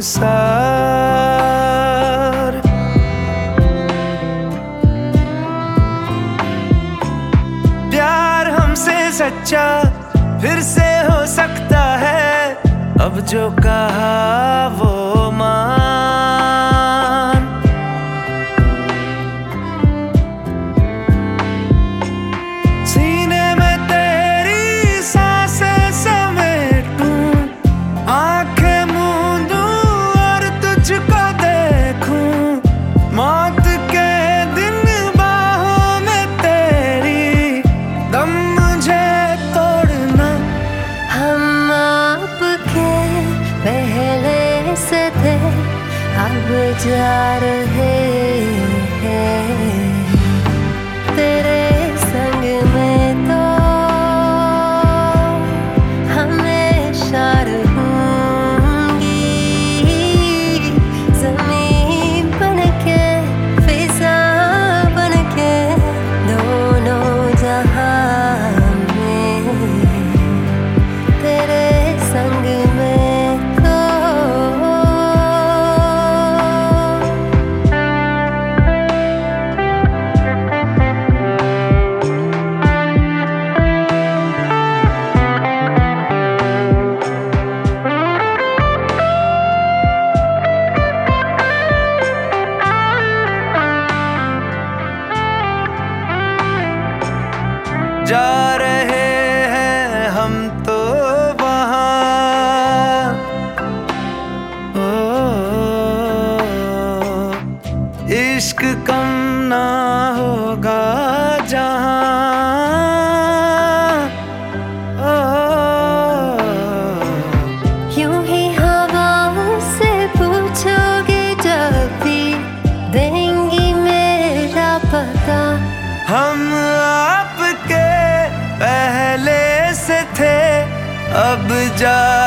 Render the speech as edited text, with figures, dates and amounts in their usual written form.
संसार। प्यार हमसे सच्चा फिर से हो सकता है, अब जो कहा वो मान। सीने में तेरी सांसें समेटूं, आंखें मूंदूं और तुझको देखूं। मौत के दिन बाहों में तेरी, दम मुझे तोड़ना। हम आपके पहले से थे, अब जा रहे हैं तेरे संग में, तो हमेशा रहूंगी। ज़मीन बनके फिज़ा बनके दोनों जहां में तेरे संग में। जा रहे हैं हम तो वहाँ, ओ, इश्क कम ना होगा जहाँ। ओ, यूं ही हवाओं से पूछोगे जब भी, देंगी मेरा पता। हम आपके पहले से थे, अब जा